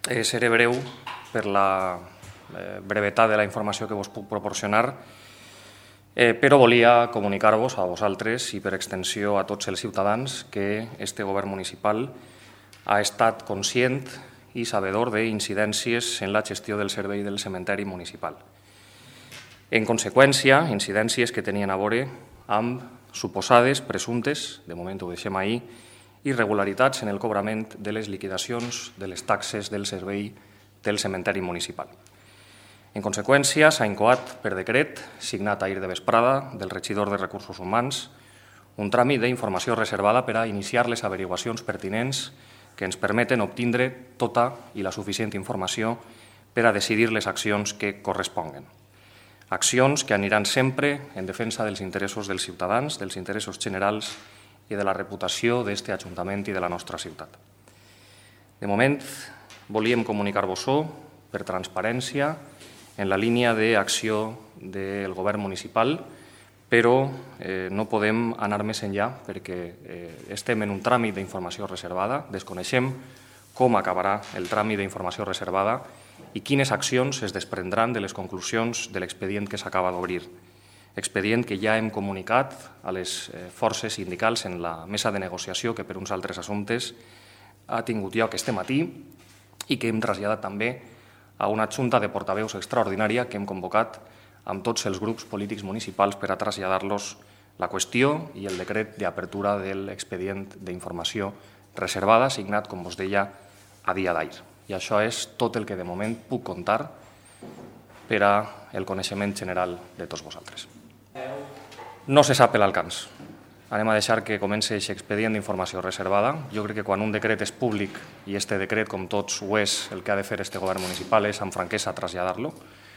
Seré breu per la brevetat de la informació que vos puc proporcionar, però volia comunicar-vos a vosaltres i per extensió a tots els ciutadans que este govern municipal ha estat conscient i sabedor d'incidències en la gestió del servei del cementeri municipal. En conseqüència, incidències que tenien a veure amb suposades, presumptes, de moment ho deixem ahir, irregularitats en el cobrament de les liquidacions de les taxes del servei del cementeri municipal. En conseqüència, s'ha incoat per decret, signat ahir de vesprada, del regidor de Recursos Humans, un tràmit d'informació reservada per a iniciar les averiguacions pertinents que ens permeten obtindre tota i la suficient informació per a decidir les accions que corresponguen. Accions que aniran sempre en defensa dels interessos dels ciutadans, dels interessos generals i de la reputació d'aquest Ajuntament i de la nostra ciutat. De moment, volíem comunicar-vos-ho per transparència en la línia d'acció del govern municipal, però no podem anar més enllà perquè estem en un tràmit d'informació reservada, desconeixem com acabarà el tràmit d'informació reservada i quines accions es desprendran de les conclusions de l'expedient que s'acaba d'obrir. Expedient que ja hem comunicat a les forces sindicals en la mesa de negociació que per uns altres assumptes ha tingut lloc este matí i que hem traslladat també a una junta de portaveus extraordinària que hem convocat amb tots els grups polítics municipals per a traslladar-los la qüestió i el decret d'apertura de l'expedient d'informació reservada signat, com vos deia, a dia d'ahir. I això és tot el que de moment puc contar per al coneixement general de tots vosaltres. No se sap l'alcance. Anem a deixar que comenci aquest expedient d'informació reservada. Jo crec que quan un decret és públic, i este decret, com tots ho és, el que ha de fer este govern municipal és amb franquesa traslladar-lo.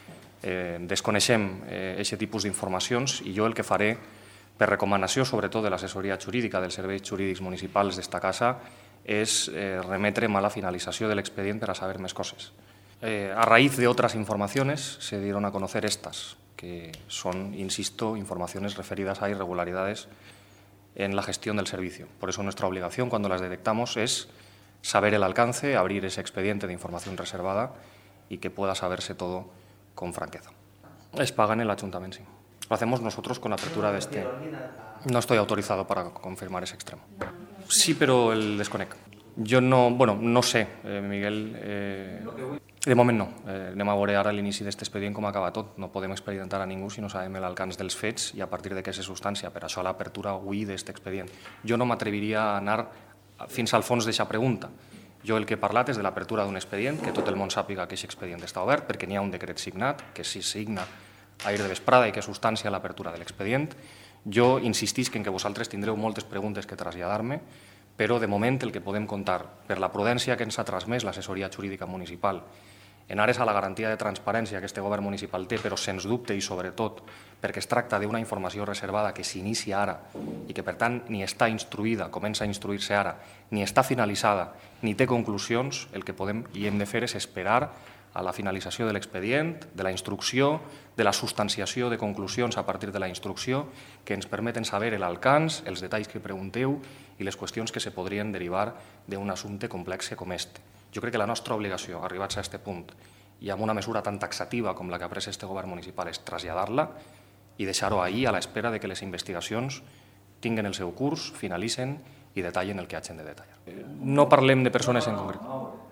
Desconeixem aquest tipus d'informacions i jo el que faré, per recomanació sobretot de l'assessoria jurídica dels serveis jurídics municipals d'esta casa, és remetre'm a la finalització de l'expedient per a saber més coses. A raíz de otras informaciones se dieron a conocer estas, que son, insisto, informaciones referidas a irregularidades en la gestión del servicio. Por eso nuestra obligación cuando las detectamos es saber el alcance, abrir ese expediente de información reservada y que pueda saberse todo con franqueza. Es paga en el ayuntamiento, sí. Lo hacemos nosotros con la apertura de este. No estoy autorizado para confirmar ese extremo. Sí, pero el desconec. Jo no sé, Miguel. De moment no. Anem a veure ara a l'inici d'aquest expedient com acaba tot. No podem expedientar a ningú si no sabem l'alcance dels fets i a partir de què és substància. Per això l'apertura avui d'aquest expedient. Jo no m'atreviria a anar fins al fons d'aquesta pregunta. Jo el que he parlat és de l'apertura d'un expedient, que tot el món sàpiga que aquest expedient està obert, perquè n'hi ha un decret signat, que si signa ahir de vesprada i que substància l'apertura de l'expedient. Jo insistisc en que vosaltres tindreu moltes preguntes que traslladar-me, però de moment el que podem contar, per la prudència que ens ha transmès l'assessoria jurídica municipal, en ares a la garantia de transparència que este govern municipal té, però sens dubte i sobretot perquè es tracta d'una informació reservada que s'inicia ara i que per tant ni està instruïda, comença a instruir-se ara, ni està finalitzada, ni té conclusions, el que podem i hem de fer és esperar a la finalització de l'expedient, de la instrucció, de la substanciació de conclusions a partir de la instrucció que ens permeten saber l'alcance, els detalls que pregunteu i les qüestions que se podrien derivar d'un assumpte complex com este. Jo crec que la nostra obligació, arribats a aquest punt, i amb una mesura tan taxativa com la que ha pres este govern municipal, és traslladar-la i deixar-ho ahir a l'espera que les investigacions tinguin el seu curs, finalitzen i detallen el que hagin de detallar. No parlem de persones en concret.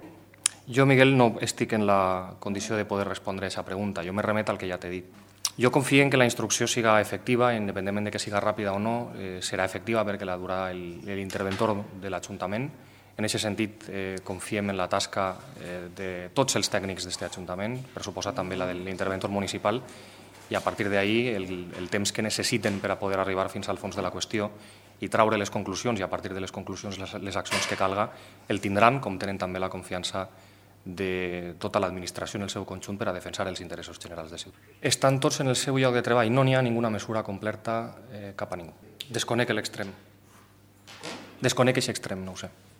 Jo, Miguel, no estic en la condició de poder respondre a aquesta pregunta. Jo me remet al que ja t'he dit. Jo confio en que la instrucció siga efectiva, independentment de que siga ràpida o no, serà efectiva perquè la durà l'interventor de l'Ajuntament. En aquest sentit, confiem en la tasca de tots els tècnics d'aquest Ajuntament, per suposar també la de l'interventor municipal, i a partir d'ahir el temps que necessiten per a poder arribar fins al fons de la qüestió i traure les conclusions i a partir de les conclusions les accions que calga, el tindran, com tenen també la confiança de tota l'administració en el seu conjunt per a defensar els interessos generals de ciutat. Estan tots en el seu lloc de treball, no n'hi ha ninguna mesura completa cap a ningú. Desconec l'extrem. Desconec aquest extrem, no ho sé.